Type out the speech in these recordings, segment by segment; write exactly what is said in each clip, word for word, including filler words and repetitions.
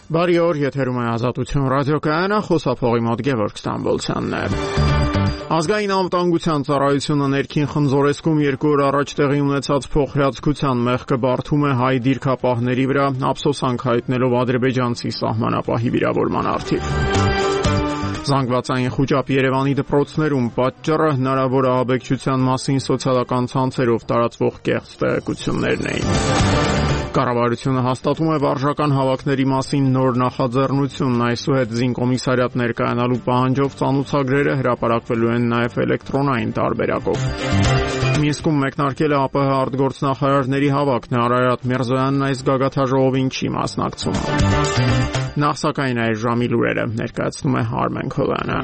Բարի օր, եթերում է Ազատություն ռադիոկայանը, խոսափողի մոտ Գևորգ Ստամբոլցյանն է։ Ազգային անվտանգության ծառայությունը ներքին խնձորեսկում երկու օր առաջ տեղի ունեցած փոխհրաձգության մեղքը բարդում է հայ դիրքապահների վրա, ափսոսանք հայտնելով ադրբեջանցի սահմանապահի վիրավորման առթիվ։ Զանգվածային խուճապ Երևանի դպրոցներում պատճառը հնարավոր ահաբեկչության մասին սոցիալական ցանցերով տարածվող կեղծ տեղեկություններն էին։ Կառավարությունը հաստատում է վարժական հավաքների մասին նոր նախաձեռնություն, այսուհետ զինկոմիսարիատ ներկայանալու պահանջով ծանուցագրերը հրապարակվելու են նաև էլեկտրոնային տարբերակով։ Մինսկում մեկնարկել է ԱՊՀ արտգործնախարարների հավաքն, Արարատ Միրզոյանն այս գագաթաժողովին չի մասնակցում։ Նախ սակայն այս ժամի լուրերը ներկայացնում է Արմեն Քոլյանը։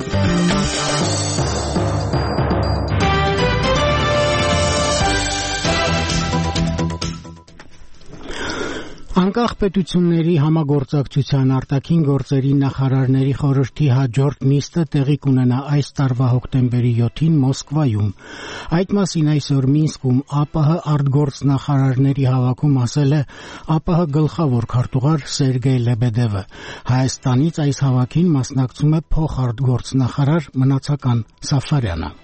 Անկախ պետությունների համագործակցության արտաքին գործերի նախարարների խորհրդի հաջորդ նիստը տեղի կունենա այս տարվա հոկտեմբերի յոթին Մոսկվայում։ Այդ մասին այսօր Մինսկում ԱՊՀ արտգործնախարարների հավաքում ասել է ԱՊՀ գլխավոր քարտուղար Սերգեյ Լեբեդևը։ Հայաստանից այս հավաքին մասնակցում է փոխարտգործնախարար Մնացական Սաֆարյանը։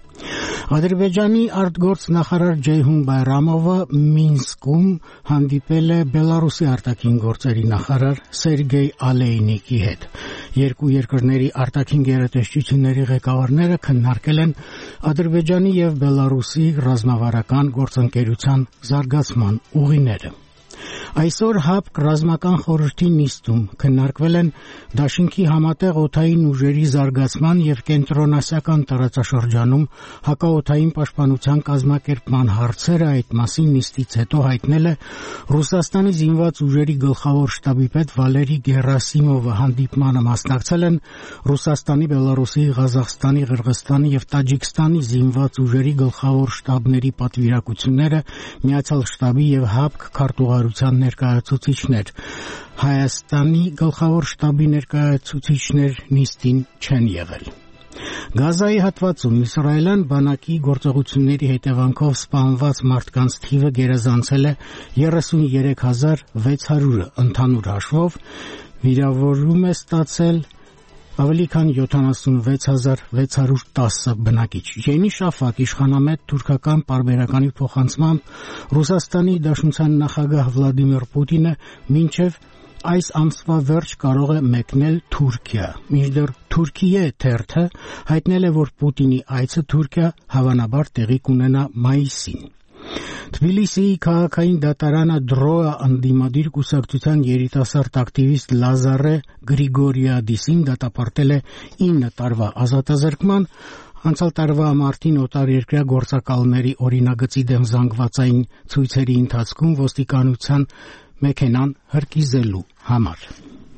Ադրբեջանի արտգործնախարար Ջեյհուն Բայրամովը Մինսկում հանդիպել է Բելարուսի արտաքին գործերի նախարար Սերգեյ Ալեյնիկի հետ։ Երկու երկրների արտաքին գերատեսչությունների ղեկավարները քննարկել են Ադրբեջանի եւ Բելարուսի ռազմավարական գործընկերության զարգացման ուղիները։ Այսօր ՀԱՊԿ ռազմական խորհրդի նիստում քննարկվել են դաշինքի համատեղ օդային ուժերի զարգացման եւ կենտրոնասիական տարածաշրջանում հակաօդային պաշտպանության կազմակերպման հարցերը։ Այդ մասին նիստից հետո հայտնել է Ռուսաստանի զինված ուժերի գլխավոր շտաբի պետ Վալերի Գերասիմովը։ Հանդիպմանը մասնակցել են Ռուսաստանի, Բելարուսի, Ղազախստանի, Ղրղստանի եւ Տաջիկստանի զինված ուժերի գլխավոր շտաբների պատվիրակությունները, Միացյալ շտաբի եւ ՀԱՊԿ քարտուղարության ներկայացուցիչներ։ Հայաստանի գլխավոր շտաբի ներկայացուցիչներ նիստին չեն եղել։ Գազայի հատվածում իսրայելյան բանակի գործողությունների հետևանքով սպանված մարդկանց թիվը գերազանցել է երեսուներեք հազար վեց հարյուրը, ընդհանուր հաշվով վիրավորում է ստացել ավելի քան յոթանասունվեց հազար վեց հարյուր տասը բնակիչ։ Յենի շաֆակ իշխանամետ թուրքական պարբերականի փոխանցմամբ Ռուսաստանի Դաշնության նախագահ Վլադիմիր Պուտինը մինչև այս ամսվա վերջ կարող է մեկնել Թուրքիա։ Մինչդեռ Թուրքիե թերթը հայտնել է, որ Պուտինի այցը Թուրքիա հավանաբար տեղի կունենա մայիսին։ Թբիլիսիի քաղաքային դատարանը Դրոա անդիմադիր կուսակցության երիտասարդ ակտիվիստ Լազարե Գրիգորիադիսին դատապարտել է ինը տարվա ազատազրկման, անցյալ տարվա մարտին օտարերկրյա գործակալների օրինագծի դեմ զանգվածային ցույցերի ընթացքում ոստիկանության մեքենան հրկիզելու համար։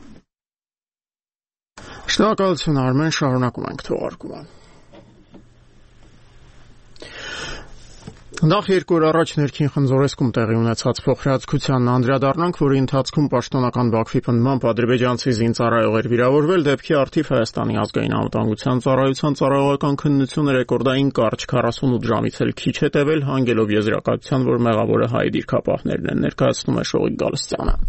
Շնորհակալություն Արմեն, շարունակում ենք թողարկումը։ Նախ երկու օր առաջ ներքին խնձորեսկում տեղի ունեցած փոխհրաձգությանն անդրադառնանք, որի ընթացքում պաշտոնական Բաքվի պնդմամբ ադրբեջանցի զինծառայող էր վիրավորվել, դեպքի առթիվ Հայաստանի ազգային անվտանգության ծառայության ծառայողական քննությունը ռեկորդային կարճ քառասունութ ժամից էլ քիչ է տևել, հանգելով եզրակացության, որ մեղավորը հայ դիրքապահներն են, ներկայացնում է Շողիկ Գալստյանը։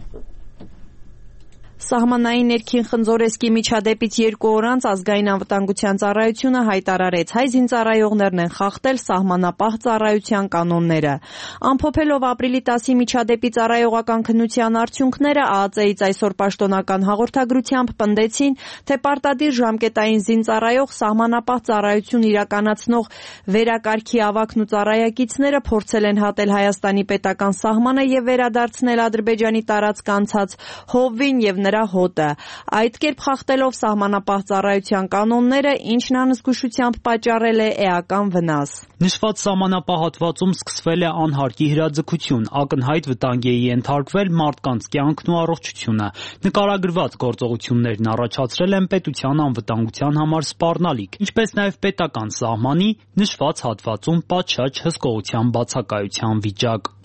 Սահմանային ներքին խնձորեսկի միջադեպից երկու օր անց ազգային անվտանգության ծառայությունը հայտարարեց, հայ զինծառայողներն են խախտել սահմանապահ ծառայության կանոնները։ Ամփոփելով ապրիլի տասի միջադեպի ծառայողական քննության արդյունքները, ԱԱԾ-ից այսօր պաշտոնական հաղորդագրությամբ պնդեցին, թե պարտադիր ժամկետային զինծառայող սահմանապահ ծառայություն իրականացնող վերակարգի ավագն ու ծառայակիցները փորձել են հատել Հայաստանի պետական սահմանը եւ վերադարձնել Ադրբեջանի տարածք անցած հովվին եւ նրա հոտը, այդ կերպ խախտելով սահմանապահ ծառայության կանոնները, ինչն անզգուշությամբ պատճառել է էական վնաս։ Նշված սահմանապահ հատվածում սկսվել է անհարկի հրաձգություն, ակնհայտ վտանգի է ենթարկվել մարդկանց կյանքն ու առողջությունը։ Նկարագրված գործողություններն առաջացրել են պետության անվտանգության համար սպառնալիք, ինչպես նաև պետական սահմանի նշված հատվածում պատշաճ հսկողության բացակայության վիճակ։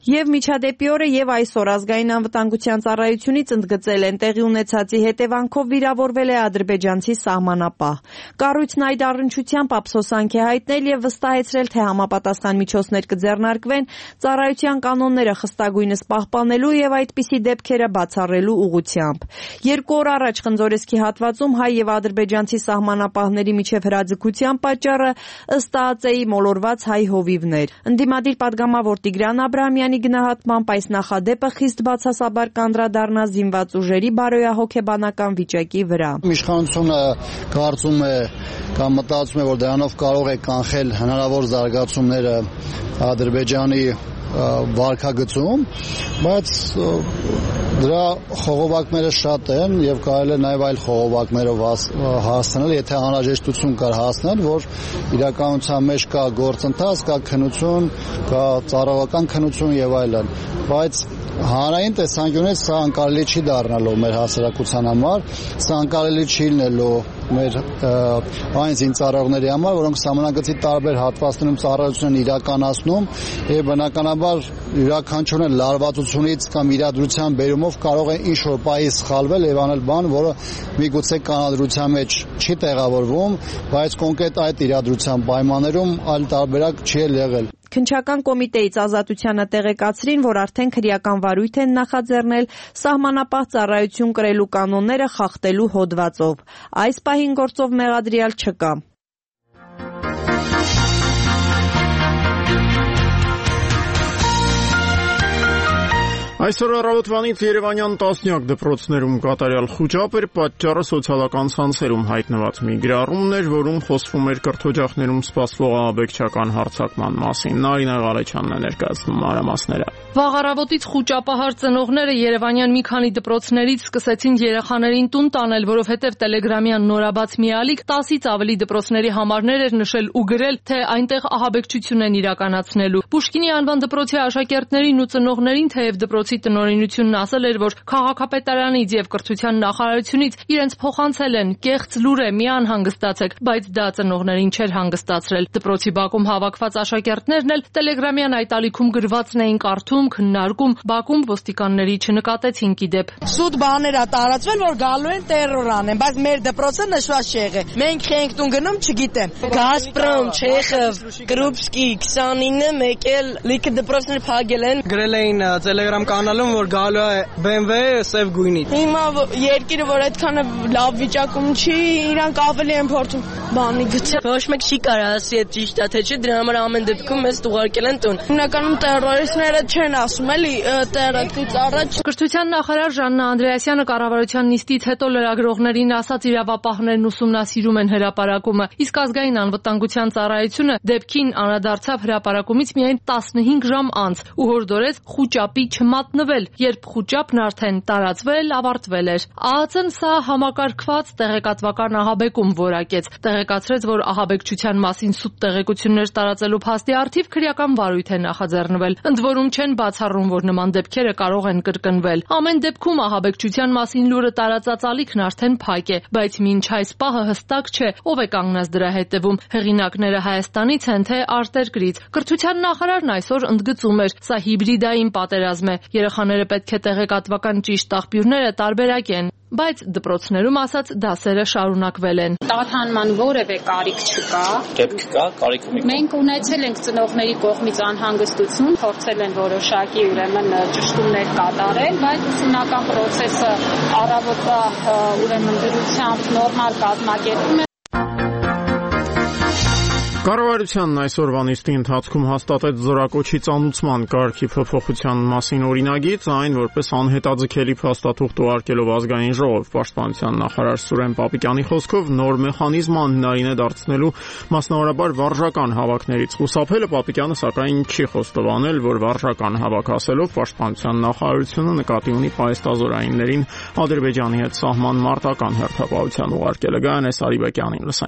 Եվ միջադեպի օրը եւ այսօր ազգային անվտանգության ծառայությունից ընդգծել են տեղի ունեցածի հետևանքով վիրավորվել է ադրբեջանցի սահմանապահ։ Կառույցն այդ առնչությամբ ափսոսանք է հայտնել եւ վստահեցրել, թե համապատասխան միջոցներ կձեռնարկվեն ծառայության կանոնները խստագույնս պահպանելու եւ այդպիսի դեպքերը բացառելու ուղղությամբ։ Երկու օր առաջ Խնձորեսկի հատվածում հայ եւ ադրբեջանցի սահմանապահների միջև հրաձգության պատճառը ըստ ԱԱԾ-ի մոլորված հայ հովիվներ։ Ընդդիմադիր падգամավոր Տիգրան Աբրահամյանի գնահատմամբ այս նախադեպը խիստ բացասաբար կանդրադառնա զինված ուժերի բարոյահոգեբանական վիճակի վրա։ Իշխանությունը կարծում է կամ մտածում է, որ դրանով կարող է կանխել հնարավոր զարգացումները Ադրբեջանի վարքագծում, բայց դրա խողովակները շատ են եւ կարելի է նաեւ այլ խողովակներով հասնել, եթե անհրաժեշտություն կար հասնել, որ իրականության մեջ կա գործընթաց, կա քննություն, կա ծառայական քննություն եւ այլն, բայց հանրային տեսանկյունից սա անկարելի չի դառնալու մեր հասարակության համար, սա անկարելի չի լինելու մեր այն զինծառայողների համար, որոնք սահմանագծի տարբեր հատվածներում ծառայություն են իրականացնում եւ բնականաբար յուրաքանչյուրն լարվածությունից կամ իրադրության բերումով կարող է ինչ-որ պահի սխալվել եւ անել բան, որը միգուցե կանոնադրության մեջ չի տեղավորվում, բայց կոնկրետ այդ իրադրության պայմաններում այլ տարբերակ չի եղել։ Քննչական կոմիտեից Ազատությանը տեղեկացրին, որ արդեն քրեական վարույթ են նախաձեռնել սահմանապահ ծառայություն կրելու կանոնները խախտելու հոդվածով։ Այս պահին գործով մեղադրյալ չկա։ Այսօր առավոտվանից երևանյան տասնյակ դպրոցներում կատարյալ խուճապ էր, պատճառը սոցիալական ցանցերում հայտնված մի գրառումն էր, որում խոսվում էր կրթօջախներում սպասվող ահաբեկչական հարձակման մասին։ Նարինե Ղալեչյանն է ներկայացնում մանրամասները։ Վաղ առավոտից խուճապահար ծնողները երևանյան մի քանի դպրոցներից սկսեցին երեխաներին տուն տանել, որովհետև Տելեգրամյան նորաբաց մի ալիք տասից ավելի դպրոցների համարներ էր նշել ու գրել, թե այնտեղ ահաբեկչություն են իրականացնելու։ Պուշկինի անվան դպրոցի աշակերտներին ու ծնողներին, թեև դպրոցի տնօրինությունն ասել էր, որ քաղաքապետարանից եւ կրթության նախարարությունից իրենց փոխանցել են կեղծ լուր է, մի անհանգստացեք, բայց դա ծնողներին չէր հանգստացրել։ Դպրոցի բակում հավաքված աշակերտներն էլ Տելեգրամյան այդ ալիքում գրվածն էին կարդում, քննարկում, բակում ոստիկանների չնկատեցին կիդեպ։ Սուտ բաներ ա տարածվել, որ գալու են տերոր անեն, բայց մեր դպրոցը նշված չի եղել։ Մենք ենք տուն գնում, չգիտեմ։ Գազպրոմ, Չեխով, Կրուպսկի քսանինը մեկ էլ լիքը դպրոցներ փակել են։ Գրել էին Telegram կանալում, որ գալու է B M W սև գույնի։ Հիմա երկիրը, որ այդքան լավ վիճակում չի, իրանք ավելի են փորձում բանի գցել։ Ոչ մեկ չի կարող ասի այդ ճիշտ է թե չէ, դրա համար ամեն դեպքում մեզ ուղարկել են տուն։ Հիմնականում տերորիստները չեն ասում, էլի տերակից առաջ։ Կրթության նախարար Ժաննա Անդրեասյանը կառավարության նիստից հետո լրագրողներին ասաց, իրավապահներն ուսումնասիրում են հրապարակումը, իսկ ազգային անվտանգության ծառայությունը դեպքին անդրադարձավ հրապարակումից միայն տասնհինգ ժամ անց ու հորդորեց խուճապի չմատնվել, երբ խուճապն արդեն տարածվել, ավարտվել էր։ ԱԱԾ-ն սա համակարգված տեղեկատվական ահաբեկում որակեց, տեղեկացրեց, որ ահաբեկչության մասին սուտ տեղեկություններ տարածելու փաստի առթիվ քրեական վարույթ է նախաձեռնվել, ընդ որում չեն բացառում, որ նման դեպքերը կարող են կրկնվել։ Ամեն դեպքում ահաբեկչության մասին լուրը տարածած ալիքն արդեն փակ է, բայց մինչ այս պահը հստակ չէ, ով է կանգնած դրա հետևում, հեղինակները Հայաստանից են թե արտերկրից։ Կրթության նախարարն այսօր ընդգծում էր, սա հիբրիդային պատերազմ է, երեխաները պետք է տեղեկատվական ճիշտ աղբյուրները տարբերակեն, բայց դպրոցներում ասած դասերը շարունակվել են։ Տատանման որևէ կարիք չկա։ Դեպք կա, կարիք ունի։ Մենք ունեցել ենք ծնողների կողմից անհանգստություն, փորձել են որոշակի ուրեմն ճշտումներ կատարել, բայց ուսումնական process-ը առավոտվա ուրեմն դրությամբ նորմալ կազմակերպում է։ Կառավարությանն այսօրվա նիստի ընթացքում հաստատեց զորակոչի ծանուցման կարգի փոփոխության մասին օրինագիծ, այն որպես անհետաձգելի փաստաթուղթ ուղարկելով ազգային ժողով։ Պաշտպանության նախարար Սուրեն Պապիկյանի խոսքով նոր մեխանիզմ անհնարին է դարձնելու մասնավորաբար վարժական հավաքներից խուսափելը։ Պապիկյանը սակայն չի խոստովանել, որ վարժական հավաք ասելով Պաշտպանության նախարարությունը նկատի ունի պահեստազորայիններին Ադրբեջանի հետ սահման մարտական հերթապահության ուղարկելը։ Գայանե Սարիբեկյանին լսենք։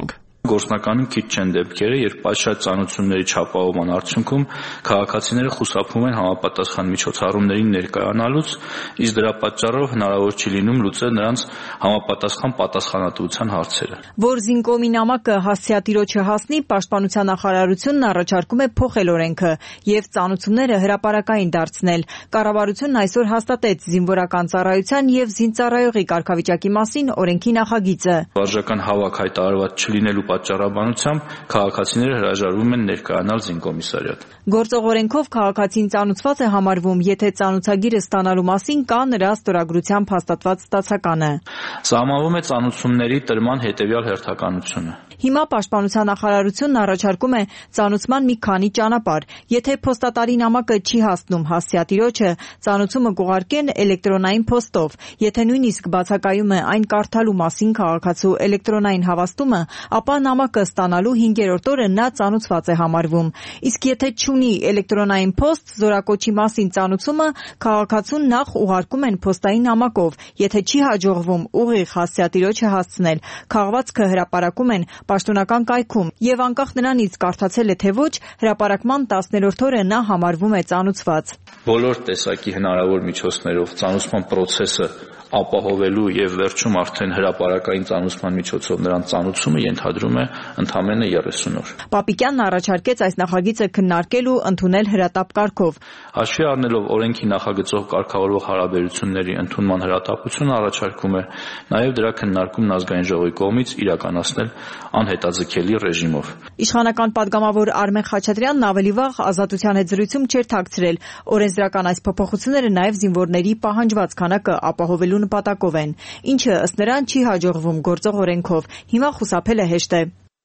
Գործնականում քիչ չեն դեպքերը, երբ պատշաճ ծանոթությունների չապահովման արդյունքում քաղաքացիները խուսափում են համապատասխան միջոցառումներին ներկայանալուց, իսկ դրա պատճառով հնարավոր չի լինում լուծել նրանց համապատասխան պատասխանատվության հարցերը։ Որ Զինկոմի նամակը հասցեատիրոջը հասնի, Պաշտպանության նախարարությունն առաջարկում է փոխել օրենքը եւ ծանոթությունները հրապարակային դարձնել։ Կառավարությունն այսօր հաստատեց զինվորական ծառայության եւ զինծառայողի կարգավիճակի մասին օրենքի նախագիծը։ Վարժական հավաք հայտարարված չլինելու պատճառաբանությամբ քաղաքացիները հրաժարվում են ներկայանալ զինկոմիսարիատ։ Գործող օրենքով քաղաքացին ծանոթված է համարվում, եթե ծանոթագիրը ստանալու մասին կա նրա ստորագրությամբ հաստատված ստացականը։ Սահմանվում է ծանոթությունների տրման հետևյալ հերթականությունը։ Հիմա Պաշտպանության նախարարությունն առաջարկում է ծանոթման մի քանի ճանապարհ։ Եթե փոստատարի նամակը չի հասնում հասցեատիրոջը, ծանոթումը կուղարկեն էլեկտրոնային փոստով։ Եթե նույնիսկ բացակայում է այն կարդալու մասին քաղաքացու էլեկտրոնային հավաստումը, ապա նամակը ստանալու հինգերորդ օրը նա ծանոթված է համարվում։ Իսկ եթե չունի էլեկտրոնային փոստ, զորակոչի մասին ծանոթումը քաղաքացուն նախ ուղարկում են փոստային նամակով։ Եթե չի հաջողվում ուղիղ հասցեատիրոջը հասցնել, քաղվածքը հրապարակում են պաշտոնական կայքում եւ անկախ նրանից կարդացել է թե ոչ, հրապարակման տասներորդ օրը նա համարվում է ծանոթված։ Բոլոր տեսակի հնարավոր միջոցներով ծանոթման process-ը ապահովելու եւ վերջում արդեն հրապարակային ծանոթման միջոցով նրան ծանոթումը ենթադրում է ընդամենը երեսուն օր։ Պապիկյանն առաջարկեց այս նախագիծը քննարկել ու ընդունել հրատապ կարգով։ Հաշվի առնելով օրենքի նախագծող կարգավորող հարաբերությունների ընդունման հրատապությունը առաջարկում է նաեւ դրա քննարկումն ազգային ժողովի կողմից իրականացնել անհետաձգելի ռեժիմով։ Իշխանական падգամավոր Արմեն Խաչատրյանն ավելի վաղ Ազատության հետ զրույցում չէր թաքցրել, օրենսդրական այս փոփոխությունները նաեւ զինվորների պահանջված քանակը ապահովելու նպատակով են, ինչը ըստ նրան չի հաջողվում գործող օրենքով։ Հիմա խուսափել է հեշտ է։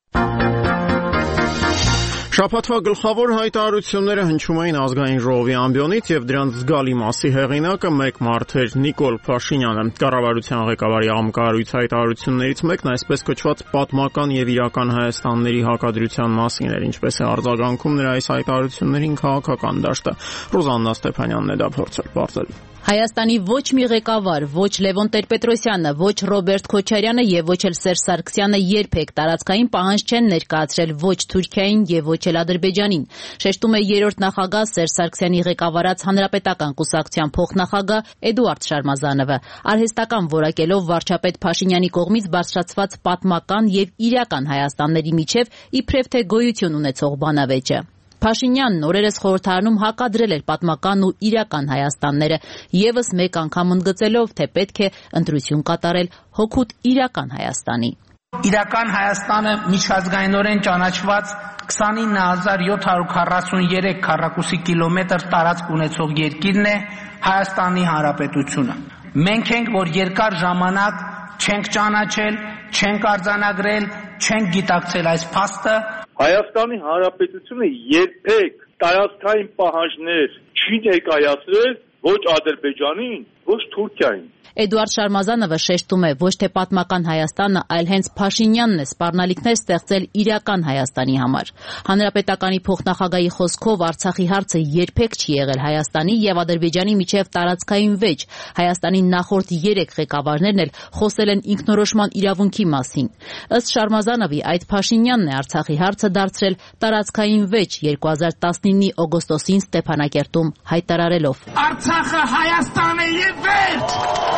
Շաբաթվա գլխավոր հայտարարությունները հնչում էին ազգային ժողովի ամբիոնից եւ դրանց զգալի մասի հեղինակը մեկ մարդ էր Նիկոլ Փաշինյանը։ Կառավարության ղեկավարի աղմկարույց հայտարարություններից մեկն այսպես կոչված պատմական եւ իրական Հայաստանների հակադրության մասին էր, ինչպես է արձագանքում նրա այս հայտարարություններին քաղաքական դաշտը։ Ռոզաննա Ստեփանյանն է դա փորձել բարձել։ Հայաստանի ոչ մի ղեկավար, ոչ Լևոն Տեր-Պետրոսյանը, ոչ Ռոբերտ Քոչարյանը եւ ոչ էլ Սերժ Սարգսյանը երբեք տարածքային պահանջ չեն ներկայացրել ոչ Թուրքիային եւ ոչ էլ Ադրբեջանին։ Շեշտում է երրորդ նախագահ Սերժ Սարգսյանի ղեկավարած Հանրապետական կուսակցության փոխնախագահ Էդուարդ Շարմազանովը, արհեստական որակելով վարչապետ Փաշինյանի կողմից բարձրացված պատմական եւ իրական Հայաստանների միջև իբրև թե գոյություն ունեցող բանավեճը։ Փաշինյանն օրերս խորհրդարանում հակադրել էր պատմական ու իրական Հայաստանները, եւս մեկ անգամ ընդգծելով, թե պետք է ընտրություն կատարել հօգուտ իրական Հայաստանի։ Իրական Հայաստանը միջազգայինորեն ճանաչված քսանինը հազար յոթ հարյուր քառասուներեք քառակուսի կիլոմետր տարածք ունեցող երկիրն է Հայաստանի Հանրապետությունը։ Մենք ենք, որ երկար ժամանակ չենք ճանաչել, չենք արձանագրել, չենք գիտակցել այս փաստը։ Հայաստանի Հանրապետությունը երբեք տարածքային պահանջներ չի ներկայացրել ոչ Ադրբեջանին, ոչ Թուրքիային։ Էդուարդ Շարմազանովը շեշտում է, ոչ թե պատմական Հայաստանը, այլ հենց Փաշինյանն է սպառնալիքներ ստեղծել իրական Հայաստանի համար։ Հանրապետականի փոխնախագահի խոսքով Արցախի հարցը երբեք չի եղել Հայաստանի եւ Ադրբեջանի միջև տարածքային վեճ։ Հայաստանի նախորդ երեք ղեկավարներն էլ խոսել են ինքնորոշման իրավունքի մասին։ Ըստ Շարմազանովի, այդ Փաշինյանն է Արցախի հարցը դարձրել տարածքային վեճ երկու հազար տասնինի օգոստոսին Ստեփանակերտում հայտարարելով. Արցախը Հայաստան է եւ վերջ։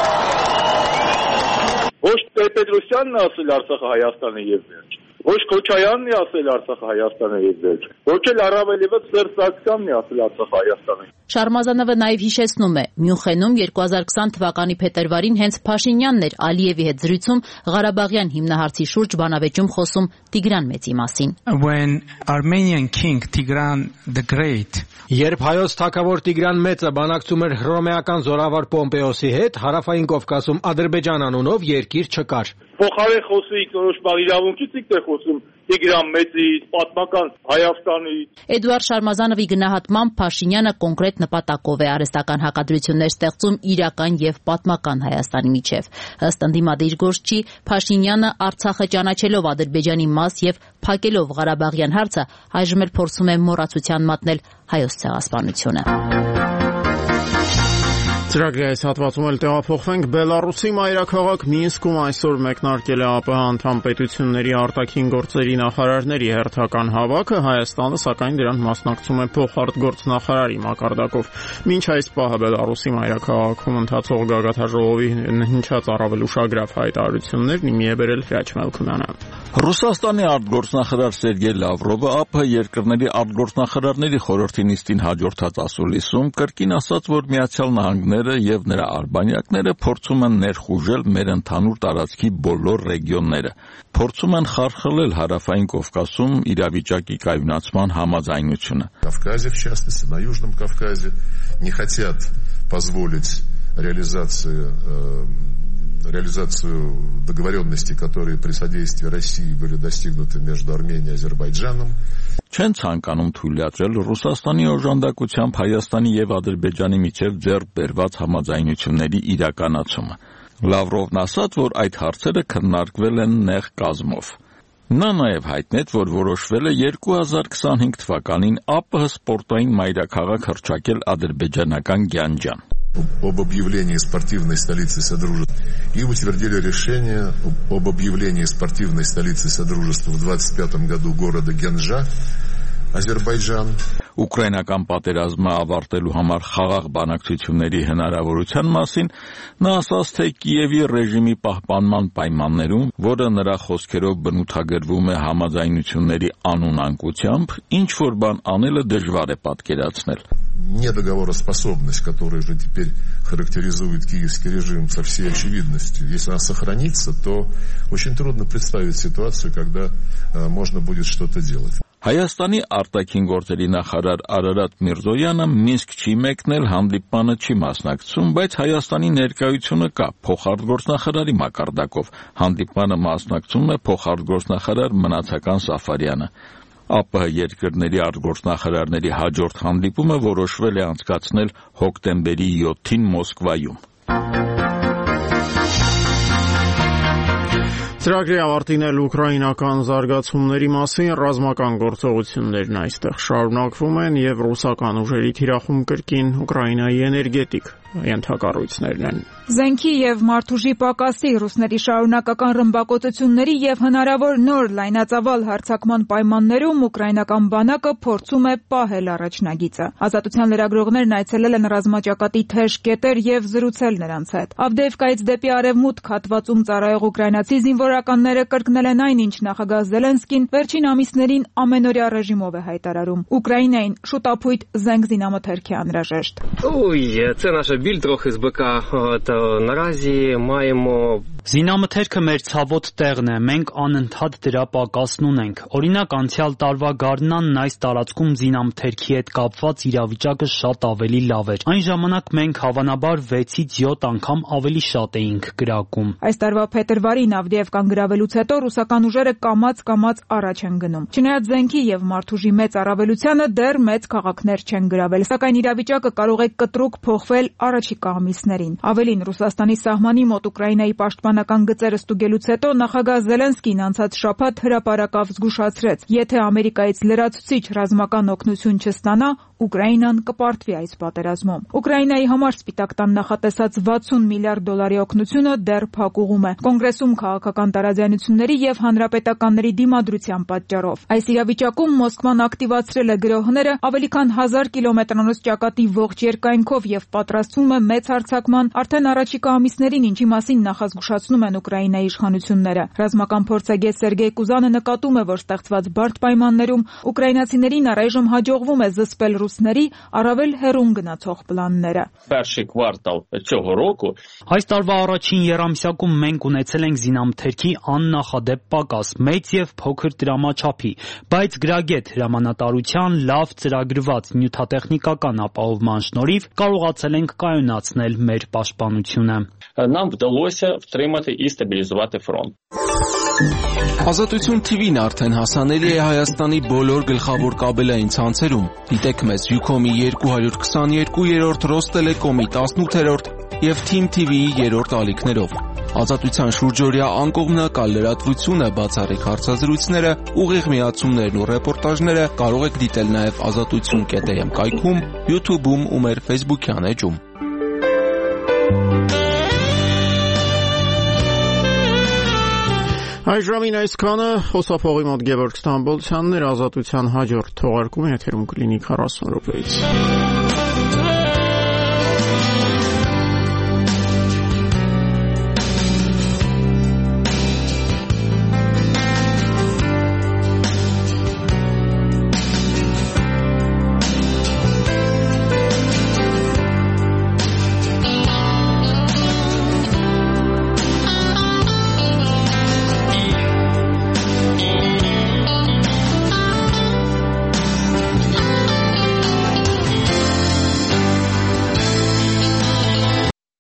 Ոչ Տեր-Պետրոսյանն է ասել Արցախը Հայաստան է եւ վերջ։ Ոչ Քոչարյանն է ասել Արցախը Հայաստան է եւ վերջ։ Ոչ էլ առավել եւս Սերժ Սարգսյանն է ասել Արցախը Հայաստան է։ Շարմազանովը նաեւ հիշեցնում է, Մյունխենում երկու հազար քսան թվականի փետրվարին հենց Փաշինյանն էր Ալիևի հետ զրույցում Ղարաբաղյան հիմնահարցի շուրջ բանավեճում խոսում Տիգրան Մեծի մասին։ When Armenian King Tigran the Great Երբ հայոց թագավոր Տիգրան Մեծը բանակցում էր հռոմեական զորավար Պոմպեոսի հետ, Հարավային Կովկասում Ադրբեջան անունով երկիր չկար։ Փոխարեն խոսեիք որոշ իրավունքից եք խոսում Տիգրան Մեծի պատմական Հայաստանի։ Էդուարդ Շարմազանովի գնահատմամբ Փաշինյանը կոնկրետ նպատակով է արհեստական հակադրություններ ստեղծում իրական եւ պատմական Հայաստանի միջև։ Ըստ ընդդիմադիր գործչի, Փաշինյանը Արցախը ճանաչելով Ադրբեջանի մաս եւ փակելով Ղարաբաղյան հարցը, այժմ էլ փորձում է մոռացության մատնել հայոց ցեղասպանությունը։ Ծրագրի այս հատվածում էլ տեղափոխվենք Բելարուսի մայրաքաղաք Մինսկում այսօր մեկնարկել է ԱՊՀ անդամ պետությունների արտաքին գործերի նախարարների հերթական հավաքը, Հայաստանը սակայն դրան մասնակցում է փոխարտգործնախարարի մակարդակով։ Մինչ այս պահը Բելարուսի մայրաքաղաքում ընթացող գագաթաժողովի հնչած առավել ուշագրավ հայտարարություններն իմի է բերել Հրաչ Մելքումյանը։ Ռուսաստանի արտգործնախարար Սերգեյ Լավրովը ԱՊՀ երկրների արտգործնախարարների խորհրդի նիստին հաջորդած ասուլիսում կրկին ասաց, որ Միացյալ Նահանգները եւ նրա արբանյակները փորձում են ներխուժել մեր ընդհանուր տարածքի բոլոր ռեգիոնները, փորձում են խարխլել Հարավային Կովկասում իրավիճակի կայունացման համաձայնությունը։ Кавказе, в частности, на Южном Кавказе, не хотят позволить реализацию реализацию договоренностей, которые при содействии России были достигнуты между Арменией и Азербайджаном. Չեն ցանկանում թույլատրել Ռուսաստանի օժանդակությամբ Հայաստանի եւ Ադրբեջանի միջև ձեռք բերված համաձայնությունների իրականացումը։ Լավրովն ասաց, որ այդ հարցերը քննարկվել են նեղ կազմով։ Նա նաև հայտնեց, որ որոշվել է երկու հազար քսանհինգ թվականին ԱՊՀ սպորտային մայրաքաղաք հռչակել ադրբեջանական Գյանջան։ Об объявлении спортивной столицы Содружества и утвердили решение об объявлении спортивной столицы Содружества в двадцать пятом году города Генджа, Азербайджан. Ուկրաինական պատերազմը ավարտելու համար խաղաղ բանակցությունների հնարավորության մասին նա ասաց, թե Կիևի ռեժիմի պահպանման պայմաններում, որը նրա խոսքերով բնութագրվում է համաձայնությունների անունանկությամբ, ինչ որ բան անելը դժվար է պատկերացնել։ Недоговороспособность, которая же теперь характеризует киевский режим со всей очевидностью, если она сохранится, то очень трудно представить ситуацию, когда э, можно будет что-то делать. Հայաստանի արտաքին գործերի նախարար Արարատ Միրզոյանը Մինսկ չի մեկնել, հանդիպանը չի մասնակցում, բայց Հայաստանի ներկայությունը կա փոխարտգործնախարարի մակարդակով։ Հանդիպանը մասնակցում է փոխարտգործնախարար Մնացական Սաֆարյանը։ ԱՊՀ երկրների արտգործնախարարների հաջորդ հանդիպումը որոշվել է անցկացնել հոկտեմբերի յոթին Մոսկվայում։ Ծրագրի ավարտին էլ ուկրաինական զարգացումների մասին ռազմական գործողություններն այստեղ շարունակվում են եւ ռուսական ուժերի թիրախում կրկին Ուկրաինայի էներգետիկ ենթակառույցներն են։ Զենքի եւ մարդուժի պակասի, ռուսների շարունակական ռմբակոծությունների եւ հնարավոր նոր լայնածավալ հարձակման պայմաններում ուկրաինական բանակը փորձում է պահել առաջնագիծը։ Ազատության լրագրողներն այցելել են ռազմաճակատի թեժ կետեր եւ զրուցել նրանց հետ։ Ավդեևկայից դեպի արևմուտք հատվածում ծառայող ուկրաինացի զինվորականները կրկնել են այն, ինչ նախագահ Զելենսկին վերջին ամիսներին ամենօրյա ռեժիմով է հայտարարում։ Ուկրաինային շուտապույտ զենք զինամթերք է անհրաժեշտ։ Біль трохи з БК, то наразі маємо Զինամթերքը մեր ցավոտ տեղն է, մենք անընդհատ դրա պակասն ունենք։ Օրինակ, անցյալ տարվա գարնանն այս տարածքում զինամթերքի հետ կապված իրավիճակը շատ ավելի լավ էր։ Այն ժամանակ մենք հավանաբար վեցից յոթ անգամ ավելի շատ էինք գրակում։ Այս տարվա փետրվարին Ավդեևկան գրավելուց հետո ռուսական ուժերը կամաց-կամաց առաջ են գնում։ Չնայած զենքի եւ մարդուժի մեծ առավելությանը դեռ մեծ քաղաքներ չեն գրավել, սակայն իրավիճակը կարող է կտրուկ փոխվել առաջիկա ամիսներին։ Ավելին, Ռուսաստանի սահմանի մոտ Ուկրաինայի պաշտպանական գծերը ստուգելուց հետո նախագահ Զելենսկին անցած շաբաթ հրապարակավ զգուշացրեց. եթե Ամերիկայից լրացուցիչ ռազմական օգնություն չստանա, Ուկրաինան կպարտվի այս պատերազմում։ Ուկրաինայի համար Սպիտակ տան նախատեսած վաթսուն միլիարդ դոլարի օգնությունը դեռ փակուղում է։ Կոնգրեսում քաղաքական տարաձայնությունների եւ հանրապետականների դիմադրության պատճառով։ Այս իրավիճակում Մոսկվան ակտիվացրել է գրոհները ավելի քան հազար կիլոմետրանոց ճակատի ողջ երկայնքով եւ պատրաստվում է մեծ հարձակման արդեն առաջիկա ամիսներին, ինչի մասին նախազգուշացնում են Ուկրաինայի իշխանությունները։ Ռազմական փորձագետ Սերգեյ Կուզանը նկատում է, որ ստեղծված բարդ պայմաններում ուկրաինացիներին առայժմ հաջողվում է զսպել ռուսների առավել հեռուն գնացող պլանները։ Перший квартал цього року Այս տարվա առաջին եռամսյակում մենք ունեցել ենք զինամթերքի աննախադեպ պակաս, մեծ եւ փոքր դրամաչափի, բայց գրագետ հրամանատարության լավ ծրագրված նյութատեխնիկական ապահովման շնորհիվ կարողացել ենք կայունացնել մեր պաշտպանությունը։ Нам вдалося втримати і стабілізувати фронт. Ազատություն Թի Վին արդեն հասանելի է Հայաստանի բոլոր գլխավոր կաբելային ցանցերում։ Դիտեք մեզ Յուքոմի երկու հարյուր քսաներկու, Ռոստելեկոմի տասնութերորդ եւ Թիմ Թի Վիի երրորդ ալիքներով։ Ազատության շուրջօրյա անկողմնակալ լրատվությունը, բացառիկ հարցազրույցները, ուղիղ միացումներն ու ռեպորտաժները կարող եք դիտել նաեւ ազատություն կետ էմ կայքում, YouTube-ում ու մեր Facebook-յան էջում։ Այժմին այսքանը խոսափողի մոտ Գևորգ Ստամբոլցյանն էր, Ազատության հաջորդ թողարկումը եթերում կլինի քառասուն րոպեից։